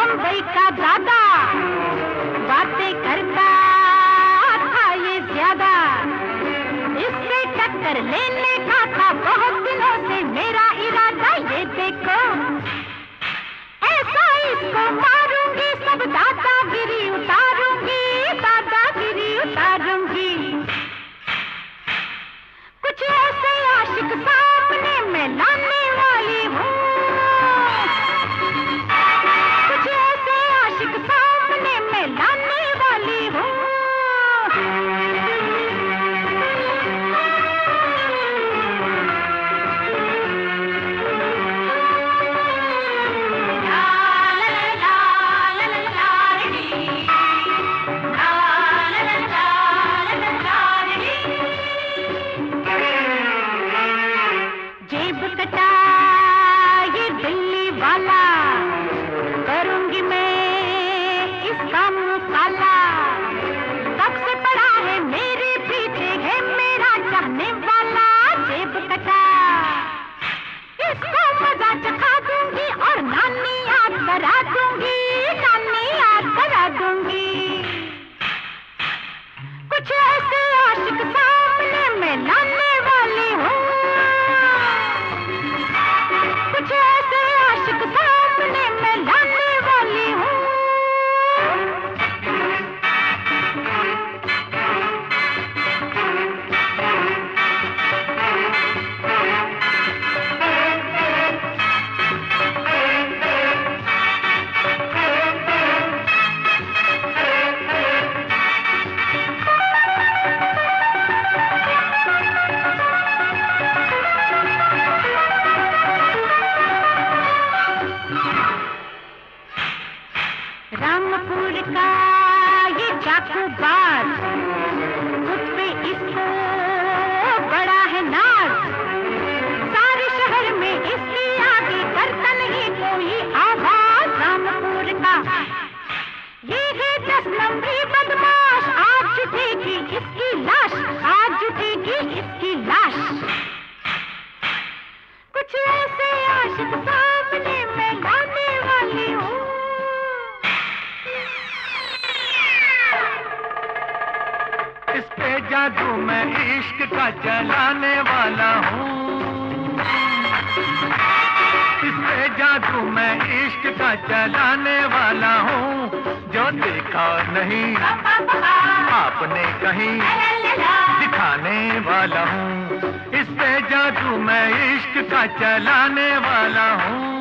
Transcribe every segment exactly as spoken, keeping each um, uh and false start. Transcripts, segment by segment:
बम्बई का दादा, बातें करता था ये ज्यादा, इससे टक्कर लेने का था बहुत दिनों से मेरा इरादा। ये देखो ऐसा इसको मारूंगी, सब दादागिरी उतारूंगी, दादागिरी उतारूंगी। कुछ ऐसे आशिक सामने मैं लाने वाली हूँ, कुछ ऐसे आशिक सामने मैं लाने वाली हूँ। चखा दूंगी और नानी याद करा दूंगी, नानी याद करा दूंगी। कुछ ऐसे आशिक सामने मैं लाने वाली हूँ, कुछ ऐसे आशिक सामने मैं लाने वाली हूँ। रामपुर का ये चाकूबाज, खुद पे इसको बड़ा है नाज, सारे शहर में इसकी आगे करता नहीं कोई आवाज। रामपुर का ये है दस नंबरी बदमाश, आज जुटेगी इसकी लाश, आज जुटेगी इसकी लाश। कुछ ऐसे आशिक सामने मैं लाने वाली हूँ। इस पे जादू मैं इश्क का चलाने वाला हूँ, इस पे जादू मैं इश्क का चलाने वाला हूँ। जो देखा नहीं आपने कहीं दिखाने वाला हूँ, इस पे जादू मैं इश्क का चलाने वाला हूँ।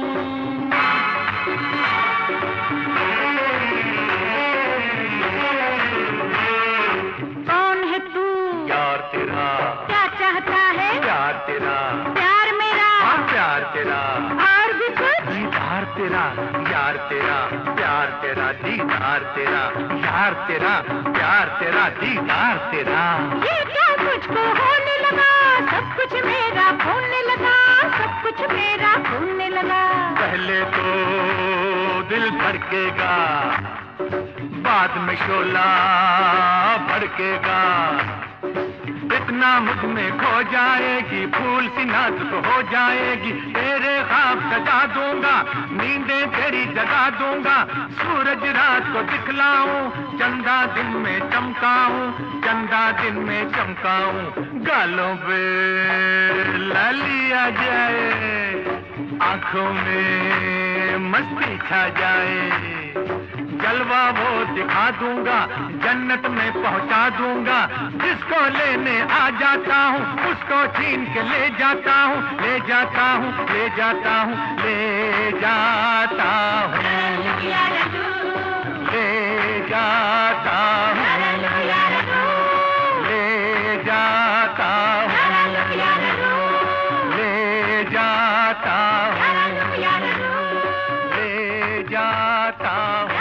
तेरा क्या चाहता है? प्यार तेरा, प्यार मेरा, हाँ प्यार तेरा, और भी कुछ? दीदार तेरा, यार तेरा, प्यार तेरा, दीदार तेरा, यार तेरा, प्यार तेरा, दीदार तेरा। ये क्या मुझको होने लगा, सब कुछ मेरा होने लगा, सब कुछ मेरा होने लगा। पहले तो दिल धड़केगा, बाद में शोला भड़केगा, इतना मुझ में खो जाएगी, फूल सी नाजुक हो जाएगी। तेरे ख्वाब सजा दूंगा, नींदें तेरी जगा दूंगा, सूरज रात को दिखलाऊं, चंदा दिन में चमकाऊं, चंदा दिन में चमकाऊं। गालों पे लाली आ जाए, आंखों में मस्ती छा जाए, जलवा वो दिखा दूंगा, जन्नत में पहुंचा दूंगा। जिसको लेने आ जाता हूँ उसको छीन के ले जाता हूँ, ले जाता हूँ, ले जाता हूँ, ले जाता हूँ, ले जाता हूँ, ले जाता हूँ, ले जाता हूँ, ले जाता हूँ।